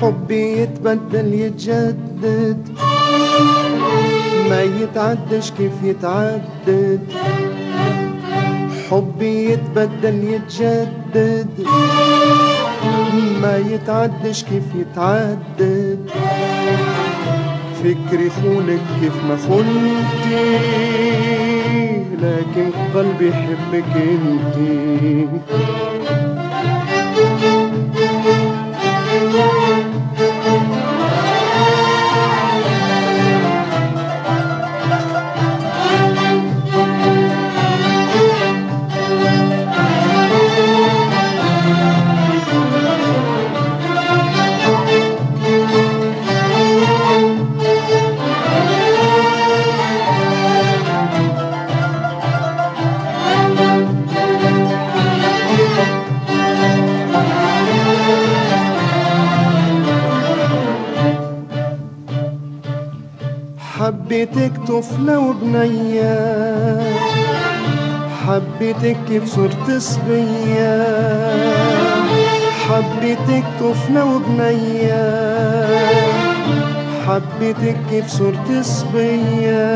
حبي يتبدل يتجدد، ما يتعدش كيف يتعدد. حبي يتبدل يتجدد، ما يتعدش كيف يتعدد. فكري خونك كيف ما خنتي، لكن قلبي يحبك انتي. حبيتك طفلة وبنية، حبيتك كيف صرت صبية. حبيتك طفلة وبنية، حبيتك كيف صرت صبية.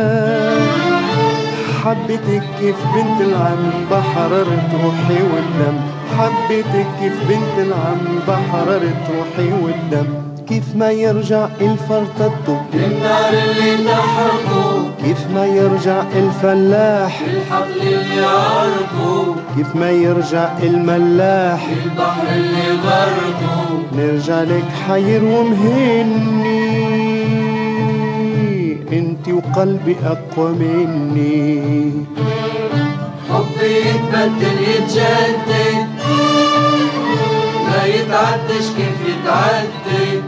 حبيتك كيف بنت العم بحررت روحي والدم. حبيتك كيف بنت العم بحررت روحي والدم. كيف ما يرجع الفرطة للنار اللي تحرقه، كيف ما يرجع الفلاح للحقل اللي عرقه، كيف ما يرجع الملاح للبحر اللي غرقه. نرجع لك حير ومهني، انتي وقلبي اقوى مني. حبي يتبدل يتجدد، ما يتعدش كيف يتعدد.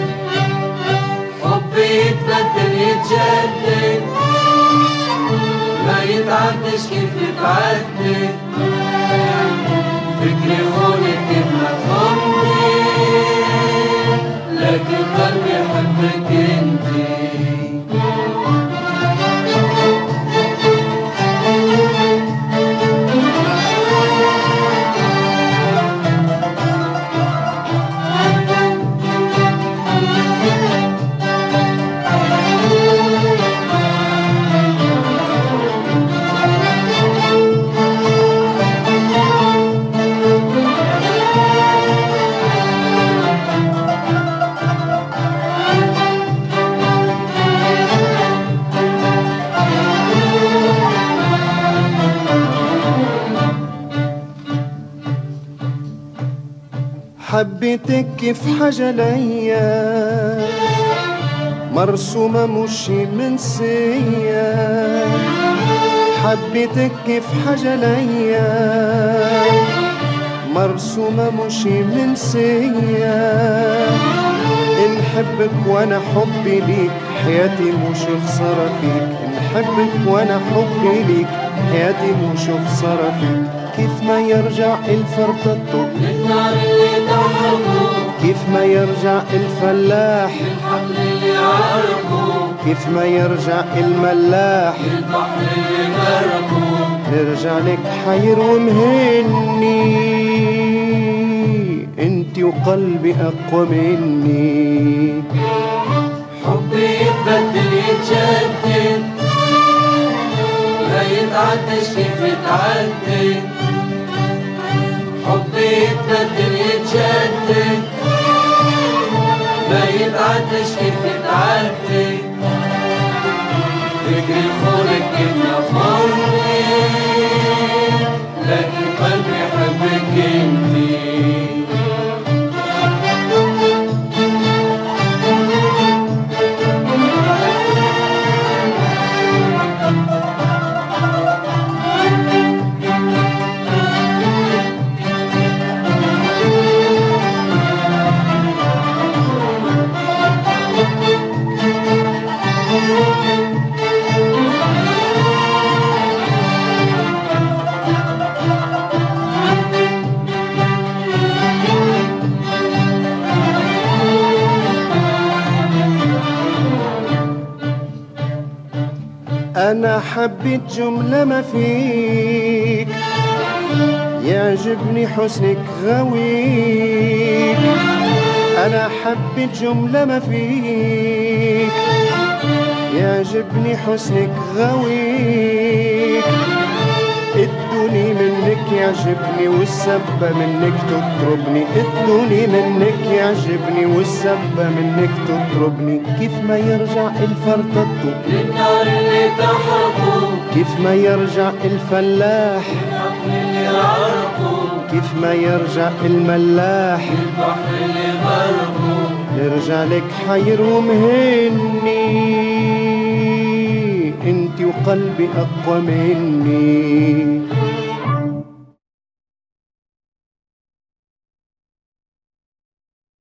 حبي يتبدل يتجدد، ما يتعدش كيف يتعدد. فكري خونك كيف ما خنتي، لكن قلبي يحبك انتي. حبيتك كيف حاجة ليا مرسومة مش منسية. حبيتك كيف حاجة ليا مرسومة مش منسية. نحبك وانا حبي ليك حياتي مش خسارة فيك. نحبك وانا حبي ليك حياتي مش خسارة فيك. كيف ما يرجع الفرطة للنار اللي تحرقه، كيف ما يرجع الفلاح للحقل اللي عرقه، كيف ما يرجع الملاح للبحر اللي غرقه. نرجع لك حير ومهني، انتي وقلبي اقوى مني. حبي يتبدل يتجدد، ما يتعدش كيف يتعدد. حبي يتبدل يتجدد، ما يتعدش كيف يتعدد. فكري خونك كيف ما خوني، لكن قلبي يحبك انتي. أنا حبيت جملة ما فيك يعجبني حسنك غويك. أنا حبيت جملة ما فيك، يعجبني حسنك غويك، ادوني منك يعجبني والسبة منك تطربني، ادوني منك يعجبني والسبة منك تطربني. كيف ما يرجع الفرطة للنار اللي تحرقه، كيف ما يرجع الفلاح اللي غرقه، كيف ما يرجع الملاح البحر اللي غرقه. نرجع لك حير ومهني، انتي وقلبي اقوى مني.